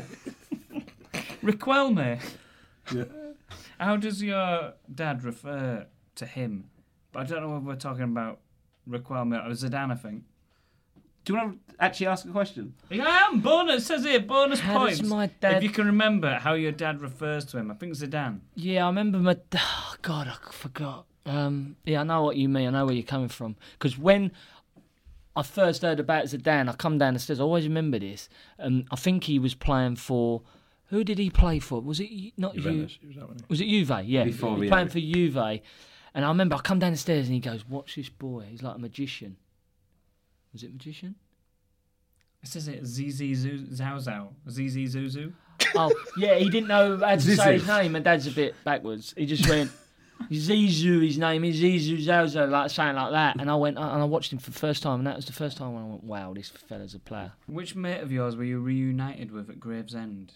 Riquelme. Yeah. How does your dad refer to him? But I don't know if we're talking about Riquelme or Zidane, I think. Do you want to actually ask a question? Yeah, I am. Bonus, it says here, bonus How points. does my dad- If you can remember how your dad refers to him. I think Zidane. Yeah, I remember my. Oh, God, I forgot. Um, yeah, I know what you mean. I know where you're coming from. Because when I first heard about Zidane, I come down the stairs. I always remember this. Um, I think he was playing for. Who did he play for? Was it you- not Juventus, you? was that one? Was it Juve? Yeah, Before, he was yeah. playing for Juve. And I remember I come down the stairs and he goes, "Watch this boy. He's like a magician." Was it magician? It says it Zizi Zhao Zhao. Zizi Zuzu. Oh, yeah, he didn't know how to Zizi. say his name. My dad's a bit backwards. He just went, Zizou, his name is Zizou Zaozo, like saying like that. And I went, and I watched him for the first time, and that was the first time when I went, wow, this fella's a player. Which mate of yours were you reunited with at Gravesend?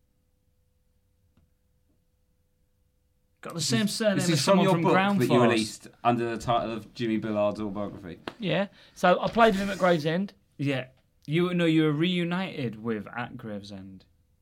Got the same surname This as is from someone your from book Ground that you Force. released under the title of Jimmy Billard's autobiography. Yeah, so I played with him at Gravesend. Yeah. You no, you were reunited with at Gravesend.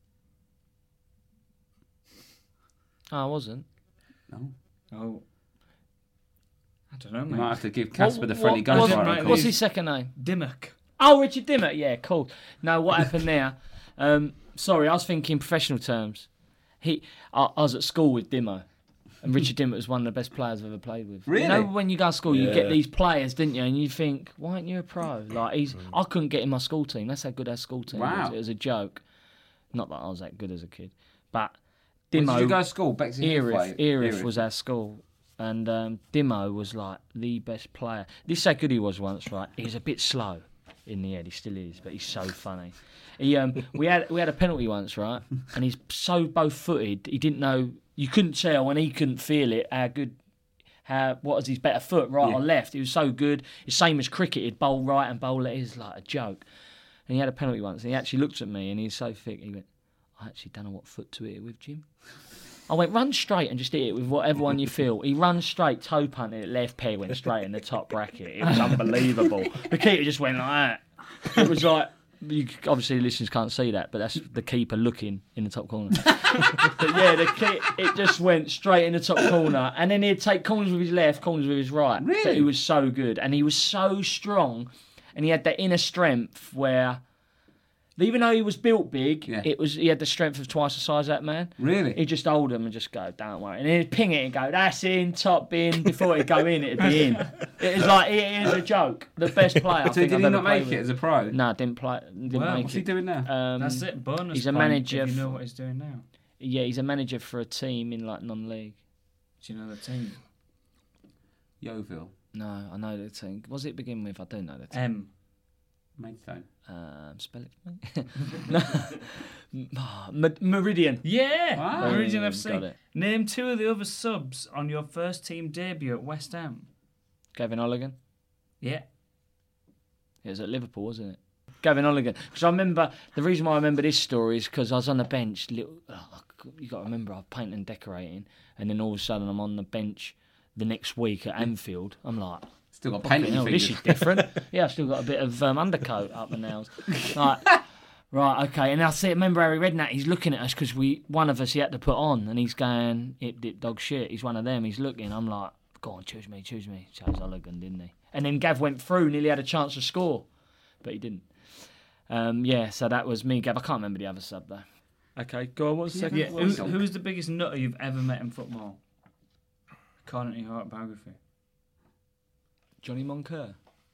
Oh, I wasn't. No. Oh. I don't know, You mate. might have to give Casper What- the friendly what- what's- gunfire. right, call. What's his second name? Dimmock. Oh, Richard Dimmock. Yeah, cool. No, what happened there? Um, sorry, I was thinking professional terms. He, I, I was at school with Dimmo, and Richard Dimmock was one of the best players I've ever played with. Really? You know, when you go to school, you get Yeah. these players, didn't you? And you think, why aren't you a pro? Like he's, I couldn't get in my school team. That's how good our school team Wow. was. It was a joke. Not that I was that good as a kid, but Where Dimmo. did you go to school? Bexley Erith, Heathway? Erith was our school, and um, Dimmo was like the best player. This is how good he was once, right? He was a bit slow in the head, he still is, but he's so funny. He, um, we had we had a penalty once, right? And he's so both-footed, he didn't know. You couldn't tell, and he couldn't feel it. How good, how what was his better foot, right Yeah. or left? He was so good. It's same as cricket, he'd bowl right and bowl left. It was like a joke. And he had a penalty once, and he actually looked at me, and he's so thick. He went, "I actually don't know what foot to hit it with, Jim." I went, run straight and just hit it with whatever one you feel. He ran straight, toe punted it, left peg went straight in the top bracket. It was unbelievable. The keeper just went like that. It was like, You, obviously, listeners can't see that, but that's the keeper looking in the top corner. But yeah, the key, it just went straight in the top corner, and then he'd take corners with his left, corners with his right. Really? But he was so good, and he was so strong, and he had that inner strength where, even though he was built big, Yeah. it was he had the strength of twice the size of that man. Really? He'd just hold them and just go, don't worry. And then he'd ping it and go, that's in, top bin. Before it'd go in, it'd be in. It was like, it is a joke. The best player. I So think did I've he ever not played make with. it as a pro? No, didn't play. Didn't Well, make What's it. he doing now? Um, That's it. Bonus. he's a point manager If you know f- what he's doing now. Yeah, he's a manager for a team in like non-league. Do you know the team? Yeovil. No, I know the team. What does it begin with? I don't know the team. M. Maidstone. Um, spell it for me. No. M- Meridian. Yeah, Wow. Meridian Boom, F C. got it. Name two of the other subs on your first team debut at West Ham. Gavin Olligan. Yeah. It was at Liverpool, wasn't it? Gavin Olligan. Because I remember, the reason why I remember this story is because I was on the bench. Little, oh, you got to remember, I was painting and decorating. And then all of a sudden I'm on the bench the next week at Anfield. I'm like, Still got paint on your hell, this fingers. is different. Yeah, I've still got a bit of um, undercoat up my nails. Like, right, okay. And I see, remember Harry Redknapp, he's looking at us because we one of us he had to put on. And he's going, hip dip dog shit. He's one of them. He's looking. I'm like, go on, choose me, choose me. Chose Olligan, didn't he? And then Gav went through, nearly had a chance to score. But he didn't. Um, yeah, so that was me, Gav. I can't remember the other sub, though. Okay, go on. What's the second? Yeah. Who, who's the biggest nutter you've ever met in football? According to your autobiography. Johnny Moncur.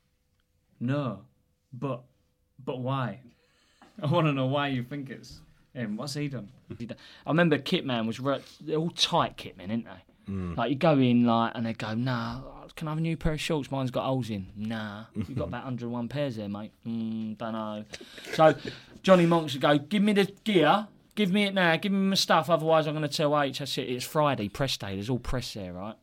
No, but but why? I want to know why you think it's him. What's he done? I remember Kitman was re- they're all tight Kitmen, aren't they? Mm. Like you go in like and they go, nah, can I have a new pair of shorts? Mine's got holes in. Nah, you've got about one hundred and one pairs there, mate. Mm, don't know. So Johnny Monks would go, give me the gear, give me it now, give me my stuff. Otherwise, I'm going to tell H. That's it. It's Friday, press day. There's all press there, right?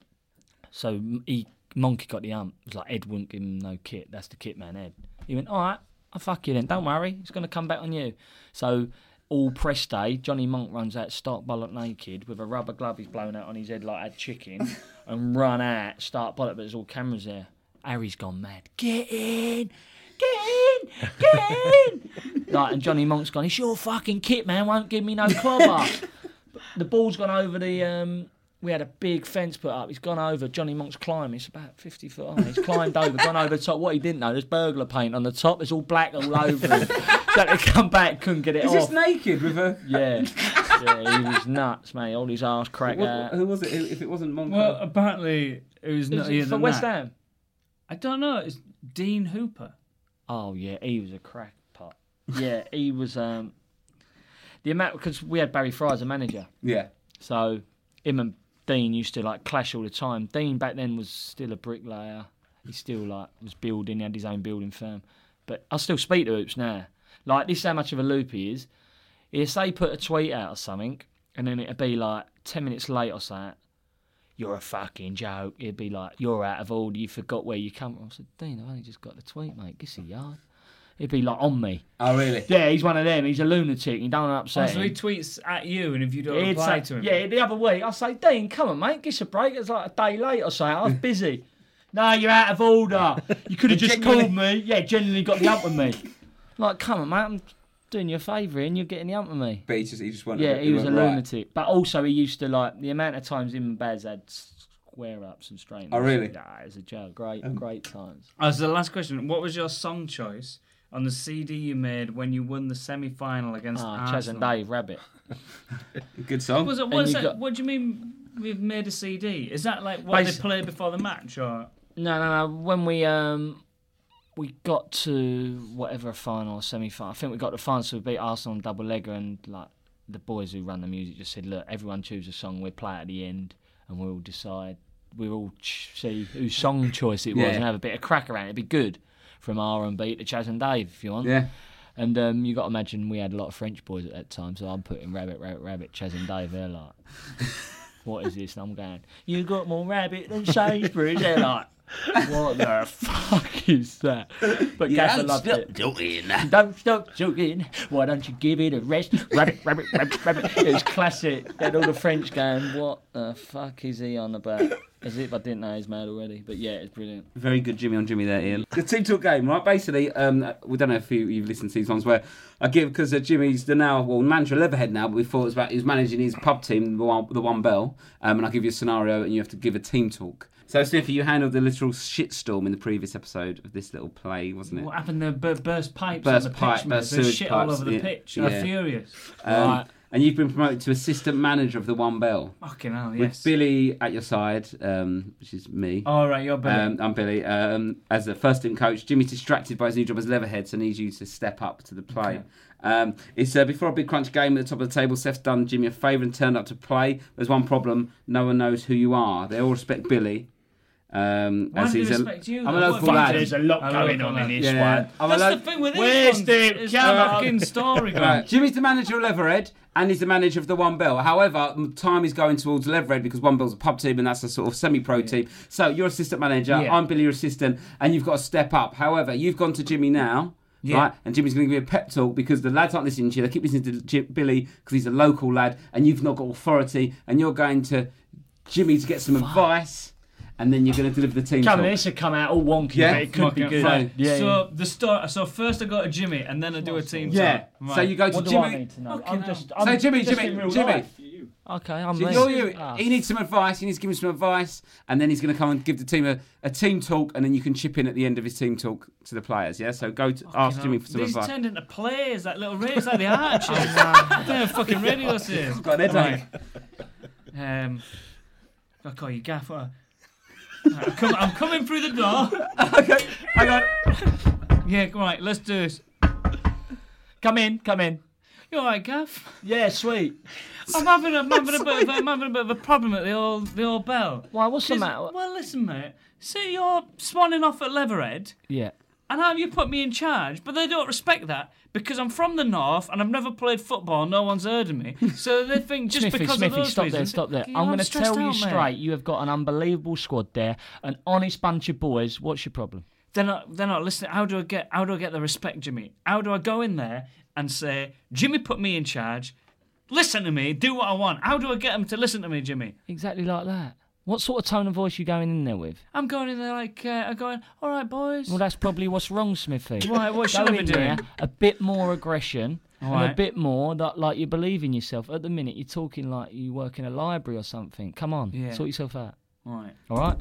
So he. Monkey got the ump. It was like Ed wouldn't give him no kit. That's the kit man, Ed. He went, all right, I'll fuck you then. Don't worry, it's going to come back on you. So all press day, Johnny Monk runs out stark bollock naked with a rubber glove he's blown out on his head like had chicken and run out, stark bollock, but there's all cameras there. Harry's gone mad. Get in! Get in! Get in! Like, and Johnny Monk's gone, it's your fucking kit, man. Won't give me no clobber. The ball's gone over the... Um, we had a big fence put up. He's gone over. Johnny Monk's climbing. It's about fifty foot high. He's climbed over, gone over the top. What he didn't know, there's burglar paint on the top. It's all black all over him. So they come back, couldn't get it Is off. Is this naked with a... Yeah. Yeah, he was nuts, mate. All his arse cracked What, out. who was it if it wasn't Monk? Well, apparently it was It not was for West that. Ham. I don't know. It's Dean Hooper. Oh, yeah, he was a crackpot. Yeah, he was... Um, the amount... Because we had Barry Fry as a manager. Yeah. So him and Dean used to like clash all the time. Dean back then was still a bricklayer. He still like was building, he had his own building firm. But I still speak to Hoops now. Like this is how much of a loop he is. He'll say put a tweet out or something, and then it'd be like ten minutes late or something. You're a fucking joke. It'd be like, you're out of order, you forgot where you come from. I said, Dean, I've only just got the tweet, mate. Give us a yard. He'd be like on me. Oh, really? Yeah, he's one of them. He's a lunatic. He don't upset Oh, so him. he tweets at you, and if you don't He'd reply say, to him, yeah, the other week, I say, Dean, come on, mate, give us a break. It's like a day late or something. I was busy. No, you're out of order. You could have just called me. Yeah, genuinely got the ump with me. Like, come on, mate, I'm doing you a favour here and you're getting the ump with me. But he just, he just wanted Yeah, to, he was a went, right. lunatic. But also, he used to, like, the amount of times him and Baz had square ups and straighten Oh, really? Nah, it was a joke. Great, um, great times. Oh, so the last question: what was your song choice on the C D you made when you won the semi-final against Ah, Arsenal? Chas and Dave, Rabbit. Good song. Was it, And what's you that, got- what do you mean we've made a C D? Is that like what Basi- they played before the match, or No, no, no. When we um we got to whatever a final or semi-final, I think we got to final, so we beat Arsenal on double legger, and like the boys who run the music just said, look, everyone choose a song, we'll play it at the end, and we'll decide. We'll all ch- see whose song choice it was Yeah. and have a bit of crack around. It'd be good from R and B to Chas and Dave if you want. Yeah. And um, you got to imagine we had a lot of French boys at that time, so I'm putting Rabbit, Rabbit, Rabbit, Chas and Dave. They're like, what is this? And I'm going, you got more rabbit than Sainsbury's. They're like, What the fuck is that? But You Gaffer don't loved stop it. joking. Don't stop joking. Why don't you give it a rest? Rabbit, rabbit, rabbit, rabbit. It was classic. They had all the French going, what the fuck is he on about? As if I didn't know he's mad already. But yeah, it's brilliant. Very good Jimmy on Jimmy there, Ian. The team talk game, right? Basically, um, we don't know if you, you've listened to these ones where I give, because uh, Jimmy's the now, well, manager of Leatherhead now, but we thought it was about, he was managing his pub team, the One, the one Bell, um, and I'll give you a scenario and you have to give a team talk. So, Sniffy, you handled the literal shitstorm in the previous episode of this little play, wasn't it? What happened? The b- burst pipes Burst on the pipe, pitch. burst There's sewage shit pipes, all over the yeah, pitch. yeah. I'm furious. Um, Right. And you've been promoted to assistant manager of the One Bell. Fucking hell, With yes. Billy at your side, um, which is me. All right, you're Billy. Um, I'm Billy. Um, as the first team coach, Jimmy's distracted by his new job as Leatherhead, so needs you to step up to the plate. Okay. Um, it's uh, before a big crunch game at the top of the table. Seth's done Jimmy a favour and turned up to play. There's one problem: no one knows who you are. They all respect Billy. Um, Why as do they he's respect a, you? I'm a though? local What- lad. There's a lot A going local on in lad. this Yeah. one. I'm a That's lo- the thing with these Where's ones. the It's camera? a fucking story going. Right. Jimmy's the manager of Leatherhead and he's the manager of the One Bell. However, time is going towards Leatherhead because One Bell's a pub team and that's a sort of semi-pro Yeah. team. So you're assistant manager, Yeah. I'm Billy, your assistant, and you've got to step up. However, you've gone to Jimmy now. Yeah. Right, and Jimmy's going to give you a pep talk because the lads aren't listening to you. They keep listening to J- Billy because he's a local lad, and you've not got authority. And you're going to Jimmy to get some advice, and then you're going to deliver the team Come on, talk. this would come out all wonky, Yeah. but it could be good. Right. Yeah, so yeah. the start. So first I go to Jimmy, and then I do a team Yeah. talk. Right. So you go to What do Jimmy. I need to know? Fucking I'm hell. just, So I'm Jimmy, just Jimmy, in real Jimmy. life. Okay, I'm So Lee. you're you. Ah. He needs some advice. He needs to give him some advice, and then he's going to come and give the team a, a team talk, and then you can chip in at the end of his team talk to the players. Yeah. So go to ask You know, Jimmy for some these advice. turned into plays, like little raves, like the Archers. They're a fucking radio series. Got an headache. Right. Um, I'll call you Gaffer. Right, I'm, com- I'm coming through the door. Okay. Hang on. Yeah, right, let's do this. Come in, come in. You alright, Gaff? Yeah, sweet. I'm having a, I'm having a bit of a, I'm having a bit of a problem at the old the old Bell. Why, what's the 'Cause- matter? Well, listen, mate. See, you're swanning off at Leatherhead, Yeah. and how you put me in charge, but they don't respect that because I'm from the north and I've never played football. No one's heard of me, so they think just Smithy, because Smithy, of those stop reasons. there, stop there. Yeah, I'm going to stressed tell you out, mate. straight, you have got an unbelievable squad there, an honest bunch of boys. What's your problem? They're not. They're not listening. How do I get? How do I get the respect, Jimmy? How do I go in there and say, Jimmy put me in charge? Listen to me. Do what I want. How do I get them to listen to me, Jimmy? Exactly like that. What sort of tone of voice are you going in there with? I'm going in there like uh, I'm going. All right, boys. Well, that's probably what's wrong, Smithy. Right, what should Go I be in doing? there, a bit more aggression All and a right. bit more that, like you believe in yourself. At the minute, you're talking like you work in a library or something. Come on, Yeah. sort yourself out. All right. All right.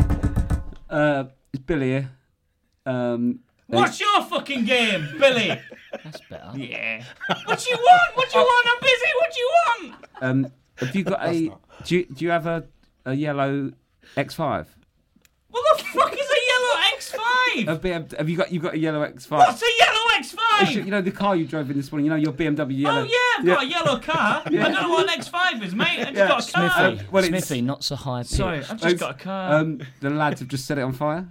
Uh, it's Billy here. Um, What's your fucking game, Billy? That's better. Yeah. What you want? What you want? I'm busy. What you want? um, have you got a? Do you, do you have a, a yellow X five? What the fuck is a yellow X five? A B M, have you got you got a yellow X five? What's a yellow X five? You know the car you drove in this morning. You know your B M W yellow. Oh yeah, I've got a yellow car. I don't know what an X five is, mate. I just Yeah. got a car. Smithy, well, it's- Smithy, not so high pitch. Sorry, I've just It's- got a car. Um, the lads have just set it on fire.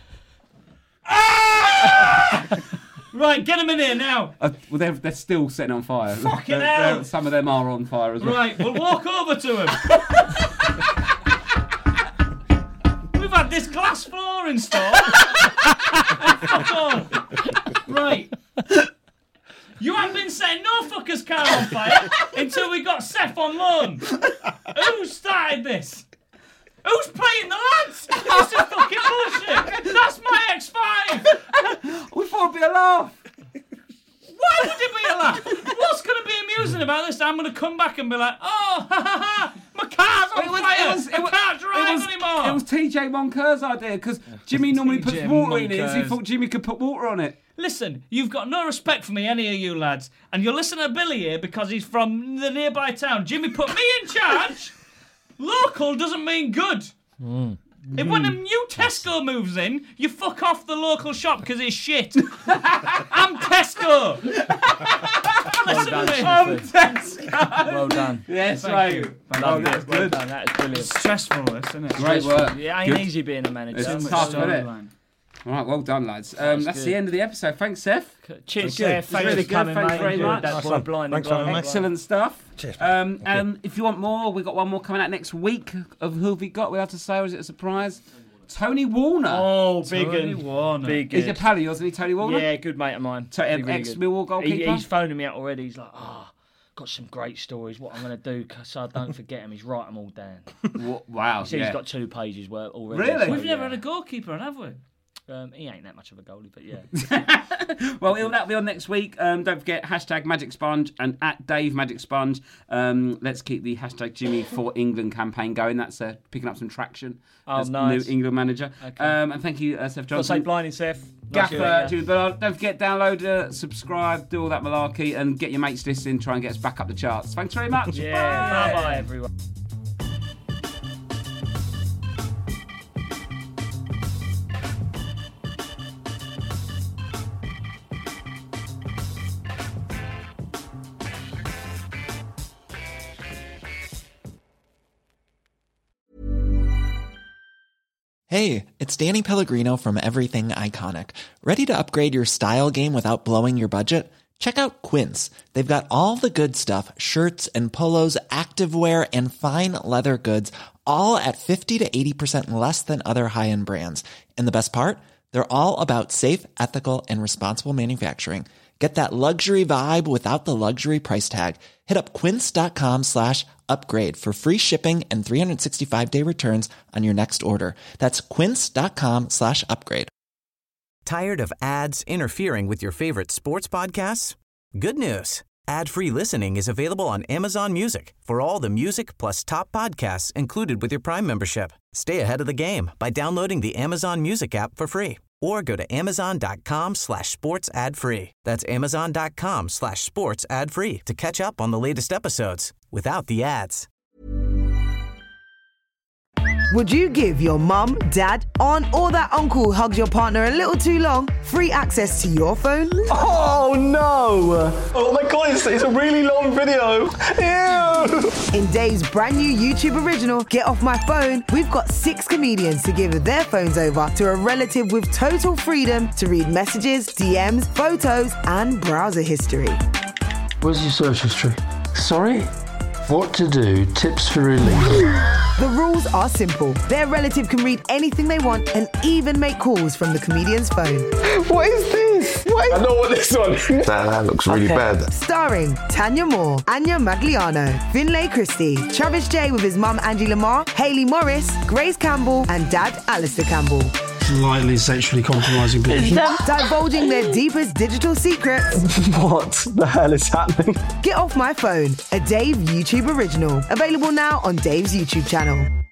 Right, get him in here now. Uh, well, they're they're still setting on fire. Fucking They're- hell. they're- Some of them are on fire as well. Right, we'll walk over to him. We've had this glass floor installed. Fuck on. Right. You haven't been setting no fucker's car on fire until we got Seth on loan. Who started this? Who's playing the lads? This is fucking bullshit. That's my X five. We thought it'd be a laugh. Why would it be a laugh? What's going to be amusing about this? I'm going to come back and be like, oh, ha ha ha, my car's on It was- fire. it was- it I was- can't drive it was, anymore. It was T J Monker's idea because Jimmy normally puts T J water in his. He Moncurs. thought Jimmy could put water on it. Listen, you've got no respect for me, any of you lads. And you're listening to Billy here because he's from the nearby town. Jimmy put me in charge. Local doesn't mean good. Mm. If when a new Tesco moves in, you fuck off the local shop because it's shit. I'm Tesco. Listen done, to me. Smithy. I'm Tesco. Well done. Yes, Thank right. you. Well Oh, done. that's Well good. done. That is brilliant. It's stressful, this, isn't it? Great work. Yeah, it ain't Good. easy being a manager. It's So much tough, isn't it? storyline. All right, well done, lads. Um, That's that's good. the end of the episode. Thanks, Seth. Cheers, you. Seth. It's Thanks really for good. coming, Thanks mate. very Enjoyed much. That Nice boy one. blind Thanks and for having blind. me. Excellent stuff. Cheers. Um, Thank um, if you want more, we've got one more coming out next week. Of who have we got? We have to say, or is it a surprise? Tony Warner. Oh, big Tony and Warner. big. He's a pal of yours, isn't he, Tony Warner? Yeah, good mate of mine. So, Really, really ex-Millwall good. goalkeeper? He, he's phoning me out already. He's like, oh, got some great stories. What I'm going to do so I don't forget them. He's write them all down. Wow. He said yeah. he's got two pages worth already. Really? So, We've never yeah. had a goalkeeper, have we? Um, he ain't that much of a goalie, but yeah. Well, it'll that'll be on next week. Um, don't forget, hashtag Magic Sponge and at Dave Magic Sponge. Um, let's keep the hashtag Jimmy for England campaign going. That's uh, picking up some traction Oh, as nice. new England manager. Okay. Um, and thank you, uh, Seth Got to say Johnson. blinding, Seth. Gaffer, Nice Jimmy Bernard. Don't forget, download, uh, subscribe, do all that malarkey, and get your mates listening. Try and get us back up the charts. Thanks very much. Yeah, bye bye, everyone. Hey, it's Danny Pellegrino from Everything Iconic. Ready to upgrade your style game without blowing your budget? Check out Quince. They've got all the good stuff, shirts and polos, activewear, and fine leather goods, all at fifty to eighty percent less than other high-end brands. And the best part? They're all about safe, ethical, and responsible manufacturing. Get that luxury vibe without the luxury price tag. Hit up quince.com slash upgrade for free shipping and three sixty-five day returns on your next order. That's quince.com slash upgrade. Tired of ads interfering with your favorite sports podcasts? Good news. Ad-free listening is available on Amazon Music for all the music plus top podcasts included with your Prime membership. Stay ahead of the game by downloading the Amazon Music app for free or go to amazon.com slash sports ad free. That's amazon.com slash sports ad free to catch up on the latest episodes without the ads. Would you give your mum, dad, aunt, or that uncle who hugs your partner a little too long free access to your phone? Oh no! Oh my god, it's, it's a really long video. Ew! In Dave's brand new YouTube original, Get Off My Phone, we've got six comedians to give their phones over to a relative with total freedom to read messages, D Ms, photos, and browser history. Where's your search history? Sorry? What to do, tips for relief. The rules are simple. Their relative can read anything they want and even make calls from the comedian's phone. What is this? What is... I know what this one is. That, that looks really Okay. bad. Starring Tanya Moore, Anya Magliano, Finlay Christie, Travis J with his mum Angie Lamar, Hayley Morris, Grace Campbell, and dad Alistair Campbell. Slightly sexually compromising position. Divulging their deepest digital secrets. What the hell is happening? Get Off My Phone, a Dave YouTube original. Available now on Dave's YouTube channel.